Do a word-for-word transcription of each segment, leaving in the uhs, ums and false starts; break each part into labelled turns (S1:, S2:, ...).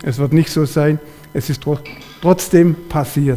S1: es wird nicht so sein. Es ist tro- trotzdem passiert.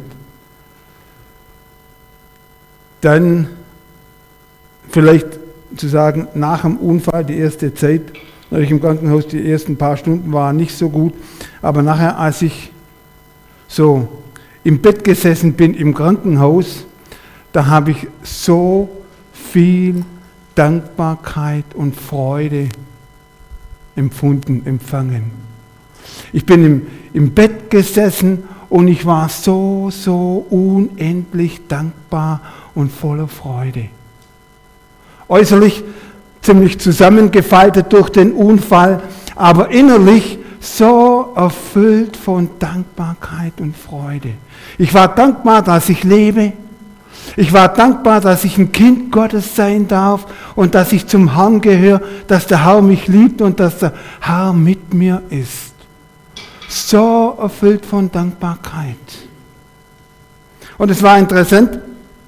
S1: Dann vielleicht zu sagen, nach dem Unfall, die erste Zeit, natürlich im Krankenhaus, die ersten paar Stunden waren nicht so gut, aber nachher, als ich so im Bett gesessen bin im Krankenhaus, da habe ich so viel Dankbarkeit und Freude empfunden, empfangen. Ich bin im, im Bett gesessen und ich war so, so unendlich dankbar und voller Freude. Äußerlich ziemlich zusammengefaltet durch den Unfall, aber innerlich so erfüllt von Dankbarkeit und Freude. Ich war dankbar, dass ich lebe. Ich war dankbar, dass ich ein Kind Gottes sein darf und dass ich zum Herrn gehöre, dass der Herr mich liebt und dass der Herr mit mir ist. So erfüllt von Dankbarkeit. Und es war interessant,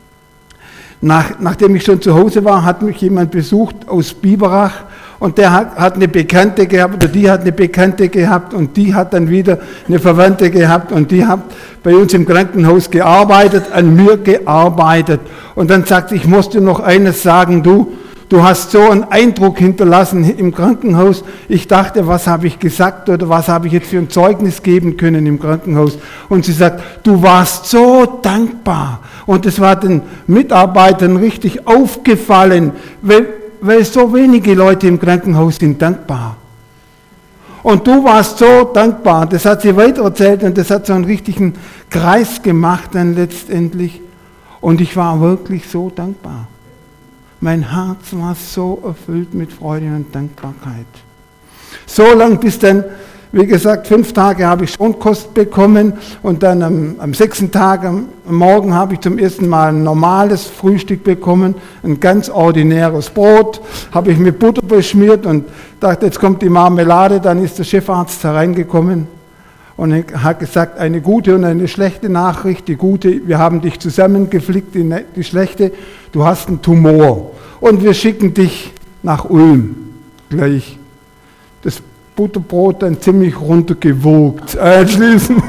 S1: nach, nachdem ich schon zu Hause war, hat mich jemand besucht aus Biberach und der hat, hat eine Bekannte gehabt oder die hat eine Bekannte gehabt und die hat dann wieder eine Verwandte gehabt und die hat bei uns im Krankenhaus gearbeitet, an mir gearbeitet. Und dann sagte ich, ich muss dir noch eines sagen, du, du hast so einen Eindruck hinterlassen im Krankenhaus. Ich dachte, was habe ich gesagt oder was habe ich jetzt für ein Zeugnis geben können im Krankenhaus? Und sie sagt, du warst so dankbar. Und es war den Mitarbeitern richtig aufgefallen, weil, weil so wenige Leute im Krankenhaus sind dankbar. Und du warst so dankbar. Das hat sie weitererzählt und das hat so einen richtigen Kreis gemacht dann letztendlich. Und ich war wirklich so dankbar. Mein Herz war so erfüllt mit Freude und Dankbarkeit. So lang bis dann, wie gesagt, fünf Tage habe ich schon Kost bekommen und dann am, am sechsten Tag, am Morgen habe ich zum ersten Mal ein normales Frühstück bekommen, ein ganz ordinäres Brot, habe ich mit Butter beschmiert und dachte, jetzt kommt die Marmelade, dann ist der Chefarzt hereingekommen und hat gesagt, eine gute und eine schlechte Nachricht. Die gute, wir haben dich zusammengeflickt, die, die schlechte, du hast einen Tumor und wir schicken dich nach Ulm gleich. Das Butterbrot dann ziemlich runtergewogt anschließend.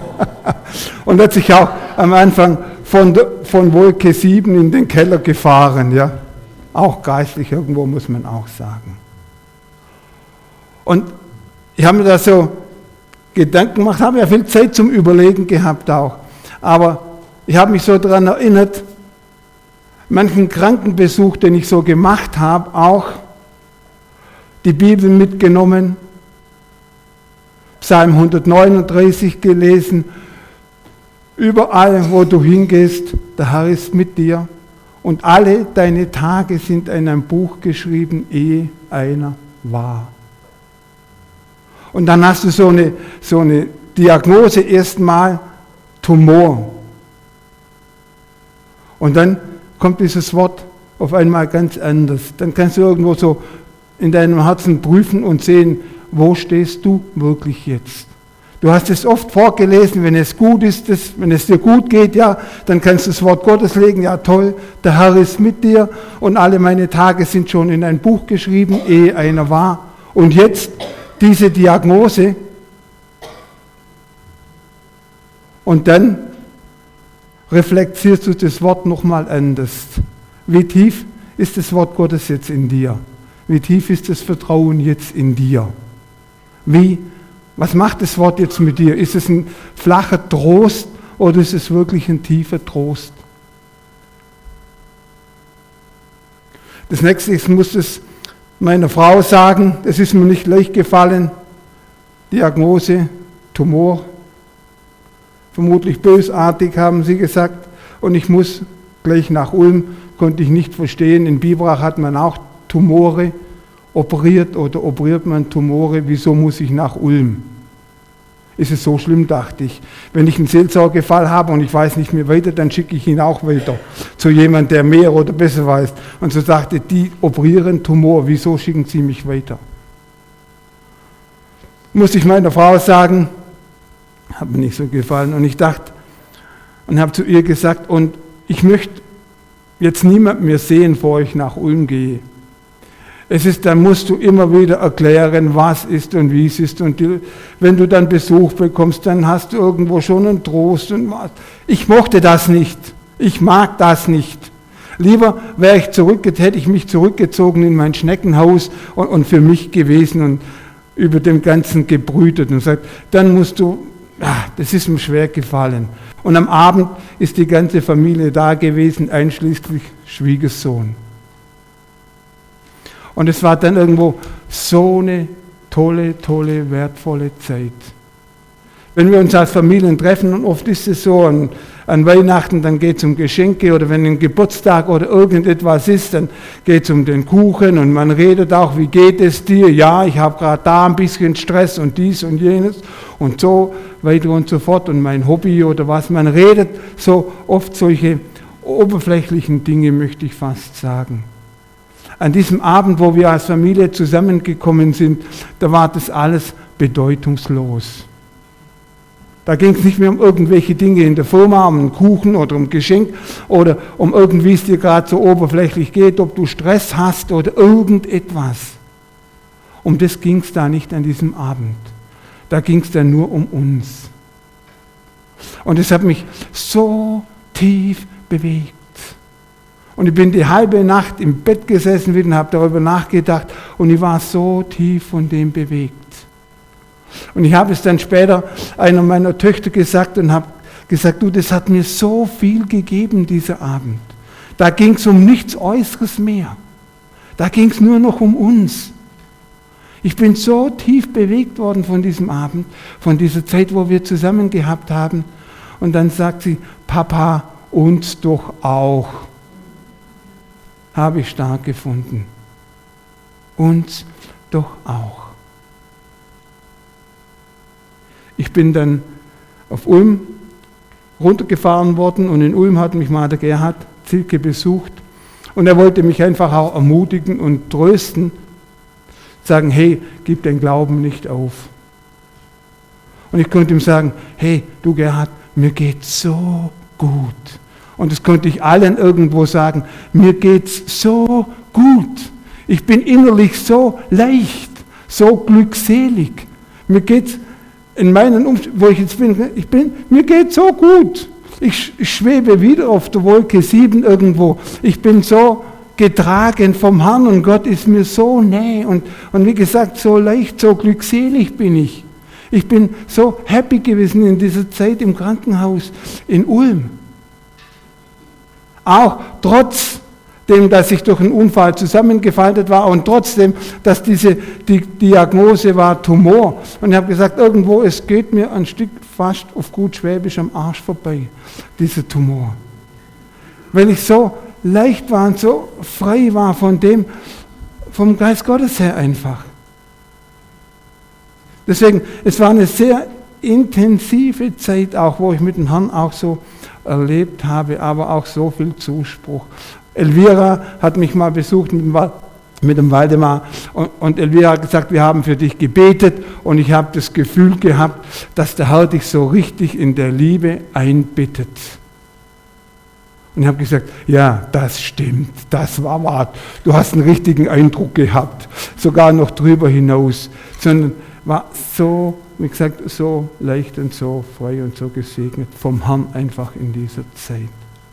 S1: Und hat sich auch am Anfang von, der, von Wolke sieben in den Keller gefahren. Ja? Auch geistlich irgendwo, muss man auch sagen. Und ich habe mir da so Gedanken gemacht, habe ja viel Zeit zum Überlegen gehabt auch. Aber ich habe mich so daran erinnert, manchen Krankenbesuch, den ich so gemacht habe, auch die Bibel mitgenommen, Psalm hundertneununddreißig gelesen, überall, wo du hingehst, der Herr ist mit dir und alle deine Tage sind in einem Buch geschrieben, ehe einer war. Und dann hast du so eine, so eine Diagnose erstmal, Tumor. Und dann kommt dieses Wort auf einmal ganz anders. Dann kannst du irgendwo so in deinem Herzen prüfen und sehen, wo stehst du wirklich jetzt? Du hast es oft vorgelesen, wenn es gut ist, das, wenn es dir gut geht, ja, dann kannst du das Wort Gottes legen, ja toll, der Herr ist mit dir und alle meine Tage sind schon in ein Buch geschrieben, ehe einer war. Und jetzt diese Diagnose und dann reflektierst du das Wort nochmal anders. Wie tief ist das Wort Gottes jetzt in dir? Wie tief ist das Vertrauen jetzt in dir? Wie, was macht das Wort jetzt mit dir? Ist es ein flacher Trost oder ist es wirklich ein tiefer Trost? Das nächste, ich muss es meiner Frau sagen, das ist mir nicht leicht gefallen. Diagnose, Tumor, vermutlich bösartig, haben sie gesagt. Und ich muss gleich nach Ulm, konnte ich nicht verstehen. In Biberach hat man auch Tumore operiert oder operiert man Tumore, wieso muss ich nach Ulm? Ist es so schlimm, dachte ich. Wenn ich einen Seelsorgefall habe und ich weiß nicht mehr weiter, dann schicke ich ihn auch weiter zu jemandem, der mehr oder besser weiß. Und so sagte, die operieren Tumor, wieso schicken sie mich weiter? Muss ich meiner Frau sagen, hat mir nicht so gefallen. Und ich dachte, und habe zu ihr gesagt, und ich möchte jetzt niemand mehr sehen, bevor ich nach Ulm gehe. Es ist, dann musst du immer wieder erklären, was ist und wie es ist. Und die, wenn du dann Besuch bekommst, dann hast du irgendwo schon einen Trost. Und was. Ich mochte das nicht. Ich mag das nicht. Lieber wäre ich zurück, hätte ich mich zurückgezogen in mein Schneckenhaus und, und für mich gewesen und über dem Ganzen gebrütet und sagt, dann musst du, ach, das ist mir schwer gefallen. Und am Abend ist die ganze Familie da gewesen, einschließlich Schwiegersohn. Und es war dann irgendwo so eine tolle, tolle, wertvolle Zeit. Wenn wir uns als Familien treffen, und oft ist es so, an, an Weihnachten, dann geht es um Geschenke oder wenn ein Geburtstag oder irgendetwas ist, dann geht es um den Kuchen und man redet auch, wie geht es dir? Ja, ich habe gerade da ein bisschen Stress und dies und jenes und so weiter und so fort und mein Hobby oder was. Man redet so oft solche oberflächlichen Dinge, möchte ich fast sagen. An diesem Abend, wo wir als Familie zusammengekommen sind, da war das alles bedeutungslos. Da ging es nicht mehr um irgendwelche Dinge in der Firma, um einen Kuchen oder um ein Geschenk oder um irgendwie es dir gerade so oberflächlich geht, ob du Stress hast oder irgendetwas. Um das ging es da nicht an diesem Abend. Da ging es dann nur um uns. Und es hat mich so tief bewegt. Und ich bin die halbe Nacht im Bett gesessen wieder und habe darüber nachgedacht und ich war so tief von dem bewegt. Und ich habe es dann später einer meiner Töchter gesagt und habe gesagt, du, das hat mir so viel gegeben, dieser Abend. Da ging es um nichts Äußeres mehr. Da ging es nur noch um uns. Ich bin so tief bewegt worden von diesem Abend, von dieser Zeit, wo wir zusammen gehabt haben. Und dann sagt sie, Papa, uns doch auch. Habe ich stark gefunden. Uns doch auch. Ich bin dann auf Ulm runtergefahren worden und in Ulm hat mich mal der Gerhard Zilke besucht und er wollte mich einfach auch ermutigen und trösten, sagen, hey, gib den Glauben nicht auf. Und ich konnte ihm sagen, hey, du Gerhard, mir geht's so gut. Und das konnte ich allen irgendwo sagen, mir geht's so gut. Ich bin innerlich so leicht, so glückselig. Mir geht's in meinen Umständen, wo ich jetzt bin, ich bin, mir geht's so gut. Ich, ich schwebe wieder auf der Wolke sieben irgendwo. Ich bin so getragen vom Herrn und Gott ist mir so nähe. Und, und wie gesagt, so leicht, so glückselig bin ich. Ich bin so happy gewesen in dieser Zeit im Krankenhaus in Ulm. Auch trotz dem, dass ich durch einen Unfall zusammengefaltet war und trotzdem, dass diese die Diagnose war Tumor. Und ich habe gesagt, irgendwo, es geht mir ein Stück fast auf gut Schwäbisch am Arsch vorbei, dieser Tumor. Weil ich so leicht war und so frei war von dem, vom Geist Gottes her einfach. Deswegen, es war eine sehr intensive Zeit auch, wo ich mit dem Herrn auch so erlebt habe, aber auch so viel Zuspruch. Elvira hat mich mal besucht mit dem, mit dem Waldemar und, und Elvira hat gesagt, wir haben für dich gebetet und ich habe das Gefühl gehabt, dass der Herr dich so richtig in der Liebe einbettet. Und ich habe gesagt, ja, das stimmt, das war wahr. Du hast einen richtigen Eindruck gehabt, sogar noch drüber hinaus, sondern war so, wie gesagt, so leicht und so frei und so gesegnet vom Herrn einfach in dieser Zeit.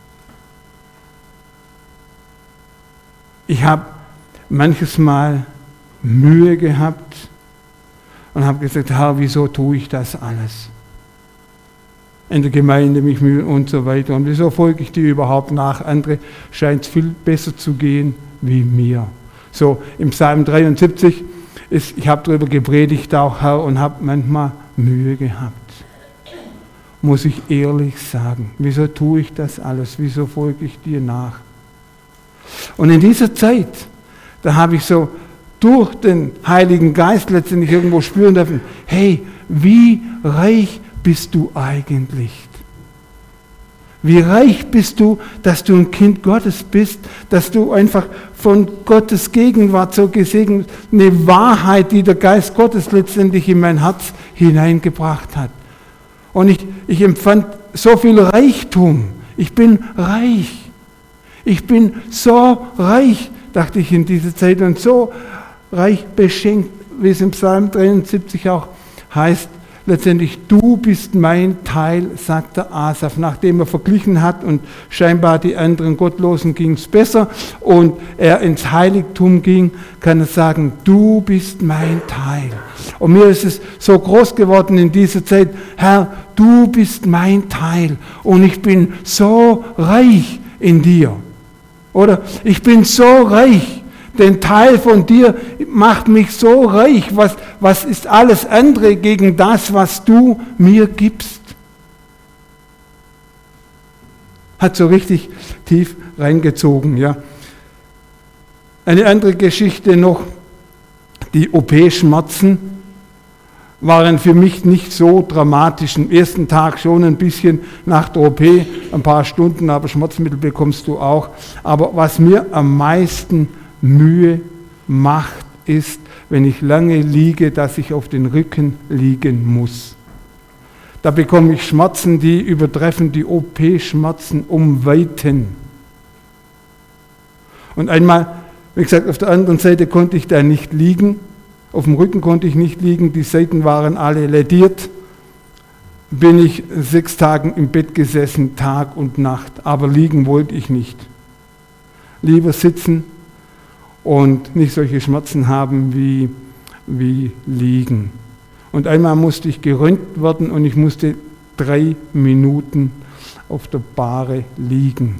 S1: Ich habe manches Mal Mühe gehabt und habe gesagt, Herr, wieso tue ich das alles? In der Gemeinde mich mühen und so weiter. Und wieso folge ich dir überhaupt nach? Andere scheint es viel besser zu gehen wie mir. So, im Psalm dreiundsiebzig, ist, ich habe darüber gepredigt auch, Herr, und habe manchmal Mühe gehabt. Muss ich ehrlich sagen. Wieso tue ich das alles? Wieso folge ich dir nach? Und in dieser Zeit, da habe ich so durch den Heiligen Geist letztendlich irgendwo spüren dürfen, hey, wie reich bist du eigentlich? Wie reich bist du, dass du ein Kind Gottes bist, dass du einfach von Gottes Gegenwart so gesegnet, eine Wahrheit, die der Geist Gottes letztendlich in mein Herz hineingebracht hat. Und ich, ich empfand so viel Reichtum. Ich bin reich. Ich bin so reich dachte ich in dieser Zeit, und so reich beschenkt, wie es im Psalm dreiundsiebzig auch heißt, letztendlich, du bist mein Teil, sagt der Asaf, nachdem er verglichen hat und scheinbar die anderen Gottlosen ging es besser und er ins Heiligtum ging, kann er sagen, du bist mein Teil. Und mir ist es so groß geworden in dieser Zeit, Herr, du bist mein Teil und ich bin so reich in dir. Oder ich bin so reich. Den Teil von dir macht mich so reich. Was, was ist alles andere gegen das, was du mir gibst? Hat so richtig tief reingezogen. Ja. Eine andere Geschichte noch, die O P-Schmerzen waren für mich nicht so dramatisch. Am ersten Tag schon ein bisschen nach der O P, ein paar Stunden, aber Schmerzmittel bekommst du auch. Aber was mir am meisten Mühe macht, ist, wenn ich lange liege, dass ich auf den Rücken liegen muss. Da bekomme ich Schmerzen, die übertreffen die O P-Schmerzen um Weiten. Und einmal, wie gesagt, auf der anderen Seite konnte ich da nicht liegen, auf dem Rücken konnte ich nicht liegen, die Seiten waren alle lädiert, bin ich sechs Tage im Bett gesessen, Tag und Nacht, aber liegen wollte ich nicht. Lieber sitzen und nicht solche Schmerzen haben wie, wie liegen. Und einmal musste ich geröntgt werden und ich musste drei Minuten auf der Bahre liegen.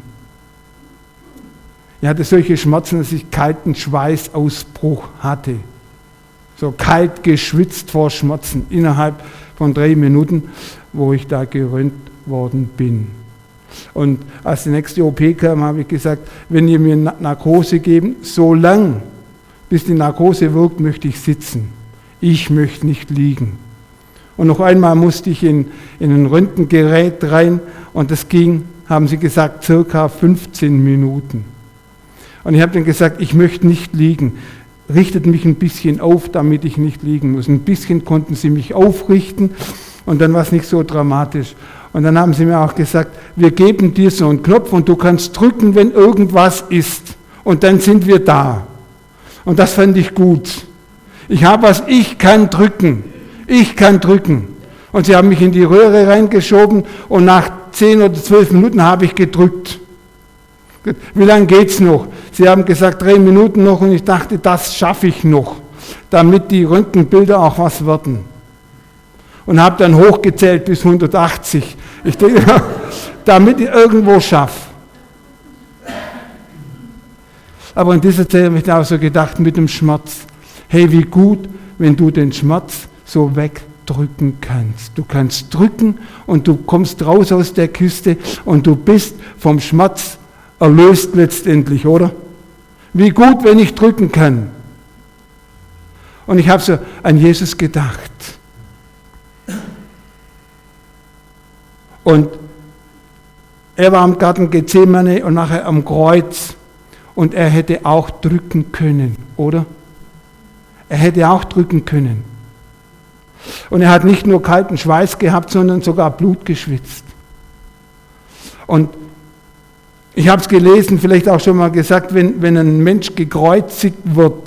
S1: Ich hatte solche Schmerzen, dass ich kalten Schweißausbruch hatte. So kalt geschwitzt vor Schmerzen innerhalb von drei Minuten, wo ich da geröntgt worden bin. Und als die nächste O P kam, habe ich gesagt, wenn ihr mir Narkose geben, so lang, bis die Narkose wirkt, möchte ich sitzen. Ich möchte nicht liegen. Und noch einmal musste ich in, in ein Röntgengerät rein und das ging, haben sie gesagt, circa fünfzehn Minuten. Und ich habe dann gesagt, ich möchte nicht liegen. Richtet mich ein bisschen auf, damit ich nicht liegen muss. Ein bisschen konnten sie mich aufrichten und dann war es nicht so dramatisch. Und dann haben sie mir auch gesagt, wir geben dir so einen Knopf und du kannst drücken, wenn irgendwas ist. Und dann sind wir da. Und das fand ich gut. Ich habe was, ich kann drücken. Ich kann drücken. Und sie haben mich in die Röhre reingeschoben und nach zehn oder zwölf Minuten habe ich gedrückt. Wie lange geht's noch? Sie haben gesagt, drei Minuten noch und ich dachte, das schaffe ich noch, damit die Röntgenbilder auch was werden. Und habe dann hochgezählt bis hundertachtzig. Ich denke, damit ich irgendwo schaffe. Aber in dieser Zeit habe ich auch so gedacht mit dem Schmerz, hey, wie gut, wenn du den Schmerz so wegdrücken kannst. Du kannst drücken und du kommst raus aus der Kiste und du bist vom Schmerz erlöst letztendlich, oder? Wie gut, wenn ich drücken kann. Und ich habe so an Jesus gedacht. Und er war im Garten Gethsemane und nachher am Kreuz und er hätte auch drücken können, oder? Er hätte auch drücken können. Und er hat nicht nur kalten Schweiß gehabt, sondern sogar Blut geschwitzt. Und ich habe es gelesen, vielleicht auch schon mal gesagt, wenn, wenn ein Mensch gekreuzigt wird,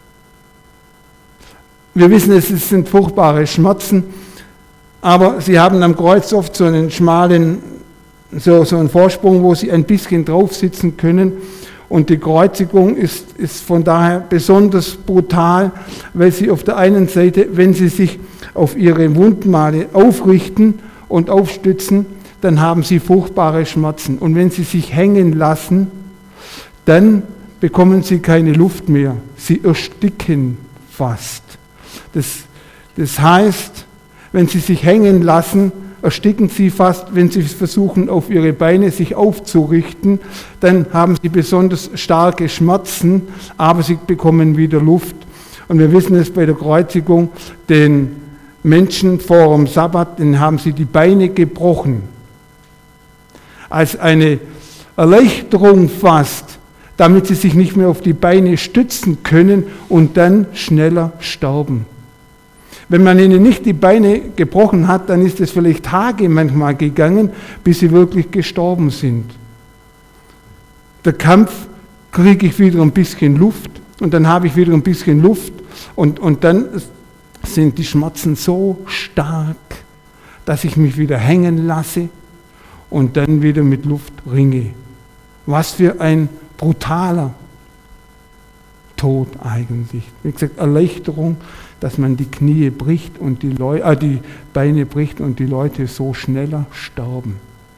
S1: wir wissen, es sind furchtbare Schmerzen, aber sie haben am Kreuz oft so einen schmalen, so, so einen Vorsprung, wo sie ein bisschen drauf sitzen können. Und die Kreuzigung ist, ist von daher besonders brutal, weil sie auf der einen Seite, wenn sie sich auf ihre Wundmale aufrichten und aufstützen, dann haben sie furchtbare Schmerzen. Und wenn sie sich hängen lassen, dann bekommen sie keine Luft mehr. Sie ersticken fast. Das, das heißt, wenn sie sich hängen lassen, ersticken sie fast. Wenn sie versuchen, auf ihre Beine sich aufzurichten, dann haben sie besonders starke Schmerzen, aber sie bekommen wieder Luft. Und wir wissen es bei der Kreuzigung, den Menschen vor dem Sabbat, denen haben sie die Beine gebrochen. Als eine Erleichterung fast, damit sie sich nicht mehr auf die Beine stützen können und dann schneller sterben. Wenn man ihnen nicht die Beine gebrochen hat, dann ist es vielleicht Tage manchmal gegangen, bis sie wirklich gestorben sind. Der Kampf kriege ich wieder ein bisschen Luft und dann habe ich wieder ein bisschen Luft und, und dann sind die Schmerzen so stark, dass ich mich wieder hängen lasse und dann wieder mit Luft ringe. Was für ein brutaler Tod eigentlich. Wie gesagt, Erleichterung, dass man die Knie bricht und die, Leu äh, die Beine bricht und die Leute so schneller sterben.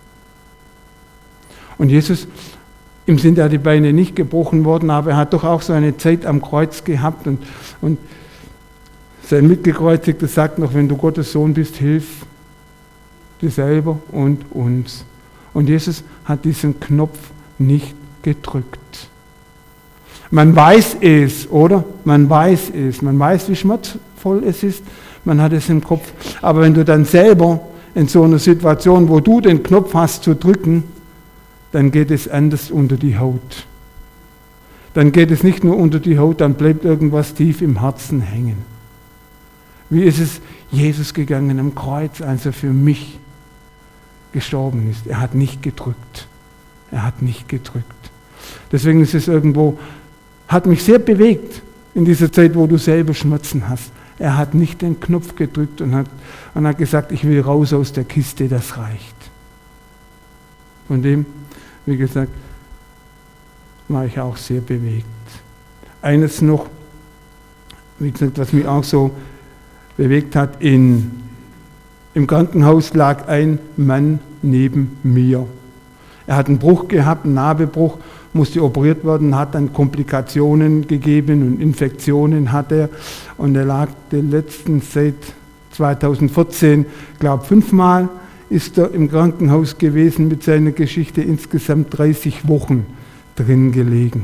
S1: Und Jesus, ihm sind ja die Beine nicht gebrochen worden, aber er hat doch auch so eine Zeit am Kreuz gehabt und, und sein Mitgekreuzigter sagt noch, wenn du Gottes Sohn bist, hilf dir selber und uns. Und Jesus hat diesen Knopf nicht gedrückt. Man weiß es, oder? Man weiß es. Man weiß, wie schmerzvoll es ist. Man hat es im Kopf. Aber wenn du dann selber in so einer Situation, wo du den Knopf hast zu drücken, dann geht es anders unter die Haut. Dann geht es nicht nur unter die Haut, dann bleibt irgendwas tief im Herzen hängen. Wie ist es Jesus gegangen am Kreuz, als er für mich gestorben ist? Er hat nicht gedrückt. Er hat nicht gedrückt. Deswegen ist es irgendwo, hat mich sehr bewegt in dieser Zeit, wo du selber Schmerzen hast. Er hat nicht den Knopf gedrückt und hat, und hat gesagt, ich will raus aus der Kiste, das reicht. Von dem, wie gesagt, war ich auch sehr bewegt. Eines noch, wie gesagt, was mich auch so bewegt hat, in, im Krankenhaus lag ein Mann neben mir. Er hat einen Bruch gehabt, einen Nabelbruch, musste operiert werden, hat dann Komplikationen gegeben und Infektionen hat er. Und er lag die letzten seit zweitausendvierzehn, glaube fünfmal ist er im Krankenhaus gewesen mit seiner Geschichte, insgesamt dreißig Wochen drin gelegen.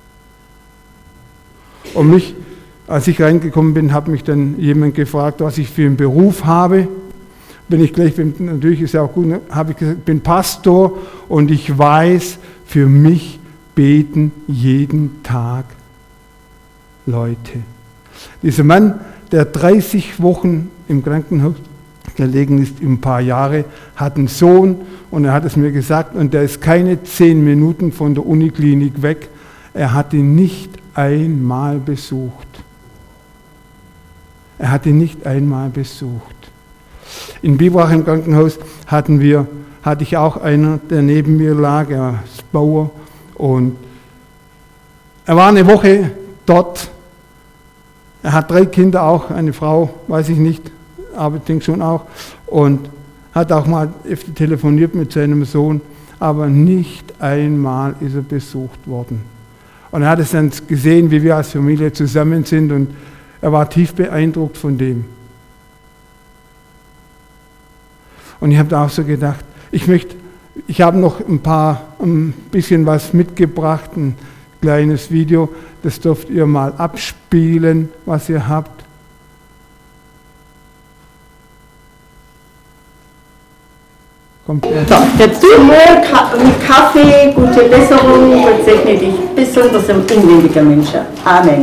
S1: Und mich, als ich reingekommen bin, hat mich dann jemand gefragt, was ich für einen Beruf habe. Bin ich gleich, bin, natürlich ist ja auch gut, habe ich gesagt, ich bin Pastor und ich weiß, für mich beten jeden Tag Leute. Dieser Mann, der dreißig Wochen im Krankenhaus gelegen ist, ein paar Jahre, hat einen Sohn und er hat es mir gesagt und der ist keine zehn Minuten von der Uniklinik weg. Er hat ihn nicht einmal besucht. Er hat ihn nicht einmal besucht. In Biberach im Krankenhaus hatten wir, hatte ich auch einen, der neben mir lag, er ist Bauer und er war eine Woche dort. Er hat drei Kinder auch, eine Frau, weiß ich nicht, aber ich denke schon auch, und hat auch mal öfter telefoniert mit seinem Sohn, aber nicht einmal ist er besucht worden. Und er hat es dann gesehen, wie wir als Familie zusammen sind und er war tief beeindruckt von dem. Und ich habe da auch so gedacht, ich möchte, ich habe noch ein paar, ein bisschen was mitgebracht, ein kleines Video, das dürft ihr mal abspielen, was ihr habt. Kommt her.
S2: So, jetzt du mit Kaffee, gute Besserung, Gott segne dich, besonders ein inwendiger Mensch. Amen.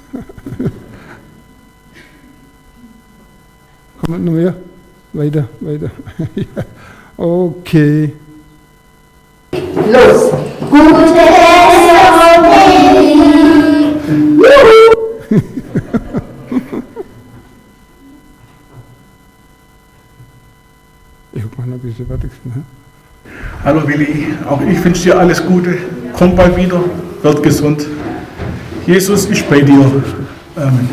S1: Kommt noch mehr? Weiter, weiter. Ja. Okay.
S2: Los! Gute Besserung!
S1: Ich guck mal, bis sie fertig sind. Ne?
S3: Hallo Willi, auch ich wünsche dir alles Gute. Komm bald wieder, werd gesund. Jesus ist bei dir. Amen.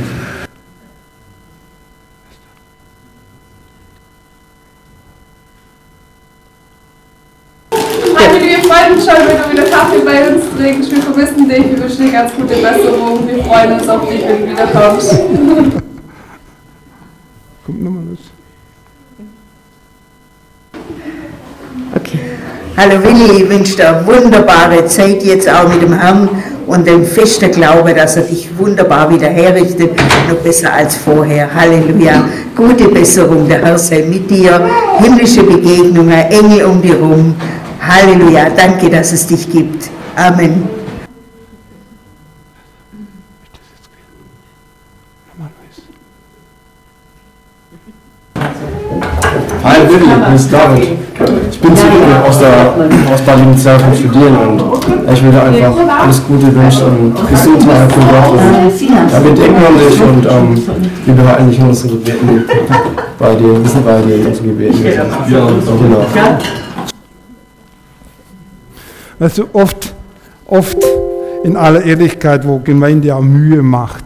S4: Wir freuen uns schon, wenn du wieder Kaffee bei uns trinkst. Wir vermissen dich, wir wünschen dir ganz gute Besserung. Wir freuen uns auf dich, wenn du wieder kommst.
S1: Kommt nochmal los.
S2: Okay. Hallo Willi, ich wünsche dir eine wunderbare Zeit jetzt auch mit dem Herrn und den festen Glaube, dass er dich wunderbar wieder herrichtet, noch besser als vorher. Halleluja. Gute Besserung, der Herr sei mit dir. Himmlische Begegnungen, Engel um dich rum. Halleluja, danke, dass es dich gibt. Amen.
S5: Hi Willi, hier ist David. Ich bin zurück aus, der, aus Baden-Württemberg vom Studieren und ich will dir einfach alles Gute wünschen und Gesundheit für Gott. Ja, wir denken an dich und ähm, wir behalten dich in unseren Gebeten bei dir, wir sind bei dir in unseren Gebeten. Ja, genau.
S1: Weißt du, oft, oft in aller Ehrlichkeit, wo Gemeinde auch Mühe macht.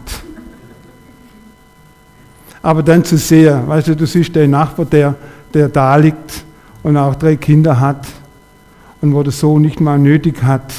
S1: Aber dann zu sehr, weißt du, du siehst den Nachbar, der, der da liegt und auch drei Kinder hat und wo der Sohn nicht mal nötig hat,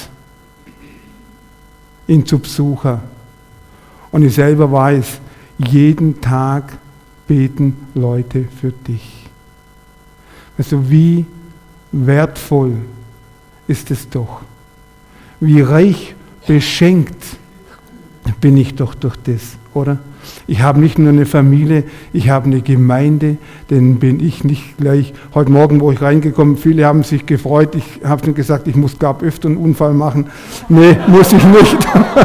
S1: ihn zu besuchen. Und ich selber weiß, jeden Tag beten Leute für dich. Weißt du, wie wertvoll ist es doch. Wie reich beschenkt bin ich doch durch das, oder? Ich habe nicht nur eine Familie, ich habe eine Gemeinde, denn bin ich nicht gleich, heute Morgen, wo ich reingekommen bin, viele haben sich gefreut, ich habe nur gesagt, ich muss gar öfter einen Unfall machen. Nee, muss ich nicht.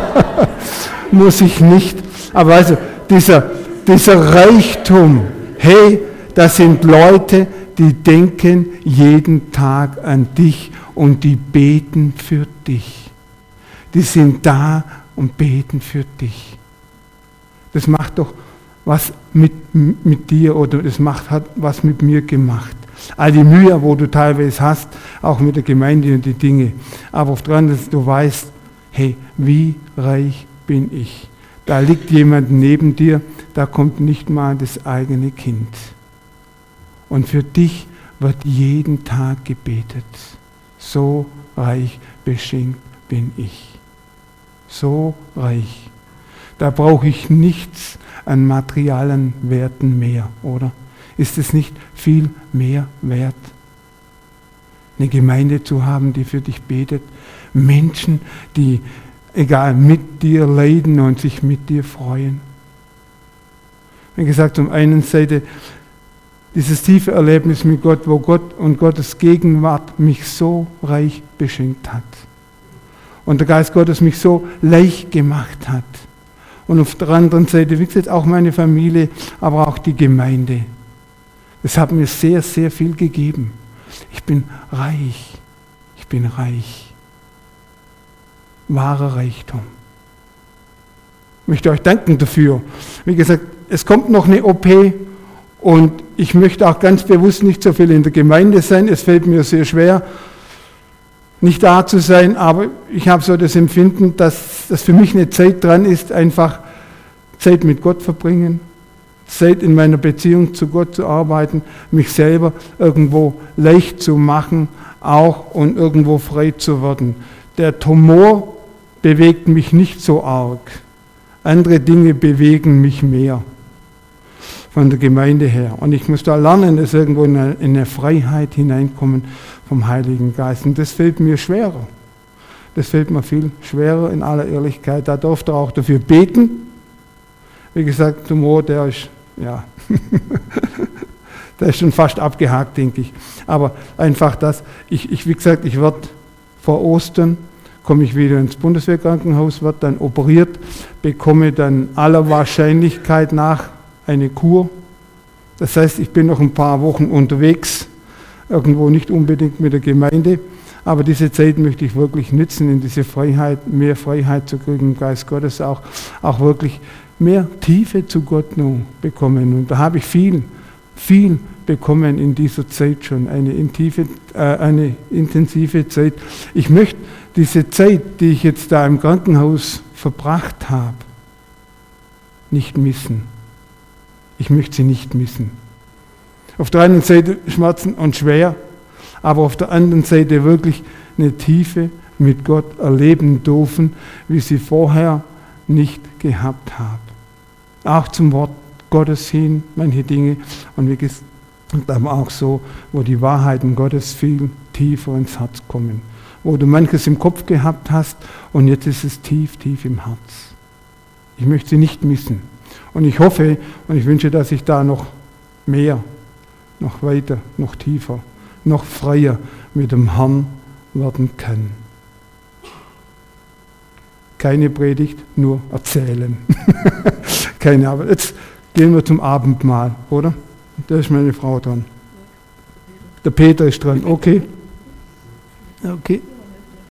S1: muss ich nicht. Aber also, dieser, dieser Reichtum, hey, das sind Leute, die denken jeden Tag an dich und die beten für dich. Die sind da und beten für dich. Das macht doch was mit, mit dir oder das macht, hat was mit mir gemacht. All die Mühe, wo du teilweise hast, auch mit der Gemeinde und die Dinge. Aber auf der anderen Seite, du weißt, hey, wie reich bin ich. Da liegt jemand neben dir, da kommt nicht mal das eigene Kind. Und für dich wird jeden Tag gebetet. So reich beschenkt bin ich. So reich. Da brauche ich nichts an materialen Werten mehr, oder? Ist es nicht viel mehr wert, eine Gemeinde zu haben, die für dich betet? Menschen, die, egal, mit dir leiden und sich mit dir freuen? Wie gesagt, zum einen Seite dieses tiefe Erlebnis mit Gott, wo Gott und Gottes Gegenwart mich so reich beschenkt hat. Und der Geist Gottes mich so leicht gemacht hat. Und auf der anderen Seite, wie gesagt, auch meine Familie, aber auch die Gemeinde. Das hat mir sehr, sehr viel gegeben. Ich bin reich. Ich bin reich. Wahrer Reichtum. Ich möchte euch danken dafür. Wie gesagt, es kommt noch eine O P und ich möchte auch ganz bewusst nicht so viel in der Gemeinde sein. Es fällt mir sehr schwer, nicht da zu sein, aber ich habe so das Empfinden, dass das für mich eine Zeit dran ist, einfach Zeit mit Gott verbringen, Zeit in meiner Beziehung zu Gott zu arbeiten, mich selber irgendwo leicht zu machen, auch und irgendwo frei zu werden. Der Tumor bewegt mich nicht so arg. Andere Dinge bewegen mich mehr von der Gemeinde her. Und ich muss da lernen, dass irgendwo in eine, in eine Freiheit hineinkommen vom Heiligen Geist. Und das fällt mir schwerer. Das fällt mir viel schwerer in aller Ehrlichkeit. Da durfte er auch dafür beten. Wie gesagt, Tumor, der ist, ja, der ist schon fast abgehakt, denke ich. Aber einfach das, ich, ich wie gesagt, ich werde vor Ostern, komme ich wieder ins Bundeswehrkrankenhaus, werde dann operiert, bekomme dann aller Wahrscheinlichkeit nach eine Kur. Das heißt, ich bin noch ein paar Wochen unterwegs, irgendwo nicht unbedingt mit der Gemeinde, aber diese Zeit möchte ich wirklich nutzen, in diese Freiheit, mehr Freiheit zu kriegen, im Geist Gottes auch, auch wirklich mehr Tiefe zu Gott nun bekommen. Und da habe ich viel, viel bekommen in dieser Zeit schon, eine, intensive, äh, eine intensive Zeit. Ich möchte diese Zeit, die ich jetzt da im Krankenhaus verbracht habe, nicht missen. Ich möchte sie nicht missen. Auf der einen Seite Schmerzen und schwer, aber auf der anderen Seite wirklich eine Tiefe mit Gott erleben dürfen, wie sie vorher nicht gehabt habe. Auch zum Wort Gottes hin, manche Dinge, und wie gesagt, aber auch so, wo die Wahrheiten Gottes viel tiefer ins Herz kommen. Wo du manches im Kopf gehabt hast und jetzt ist es tief, tief im Herz. Ich möchte sie nicht missen. Und ich hoffe und ich wünsche, dass ich da noch mehr, noch weiter, noch tiefer, noch freier mit dem Herrn werden kann. Keine Predigt, nur erzählen. Keine Arbeit. Jetzt gehen wir zum Abendmahl, oder? Da ist meine Frau dran. Der Peter ist dran, okay. Okay.